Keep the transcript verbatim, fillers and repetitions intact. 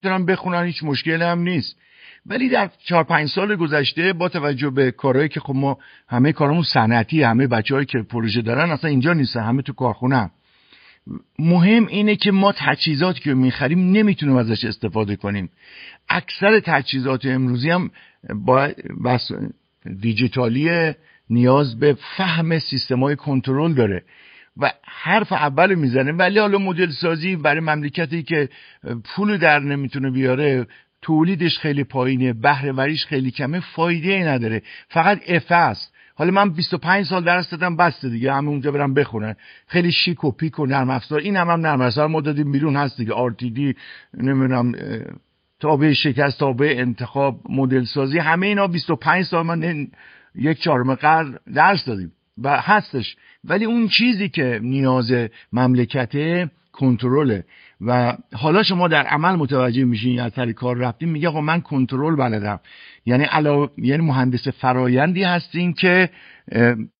میتونن بخونن، هیچ مشکلی هم نیست. ولی در چهار پنج سال گذشته با توجه به کارهایی که خب ما همه کارمون صنعتی، همه بچه‌هایی که پروژه دارن اصلا اینجا نیستن، همه تو کارخونه. مهم اینه که ما تجهیزاتی که میخریم نمیتونیم ازش استفاده کنیم. اکثر تجهیزات امروزی هم با بس دیجیتالی نیاز به فهم سیستم‌های کنترل داره و حرف اول میزنه. ولی حالا مدل سازی برای مملکتی که پول در نمیتونه بیاره، تولیدش خیلی پایینه، بهره وریش خیلی کمه، فایده ای نداره، فقط افه است. حالا من بیست و پنج سال درس دادم، بسته دیگه، همه اونجا برم بخونن، خیلی شیک و پیک و نرم افزار. این هم, هم نرم افزار ما دادیم بیرون هست دیگه، آر تی دی، نمیدونم تابع شکست، تابع انتخاب، مدل سازی، همه اینا بیست و پنج سال من یک چهارم قرن درس دادیم و هستش. ولی اون چیزی که نیاز مملکته کنترله و حالا شما در عمل متوجه میشین، از طریق کار رفتیم میگه آقا من کنترل بلدم. یعنی علاوه یعنی مهندس فرایندی هستین که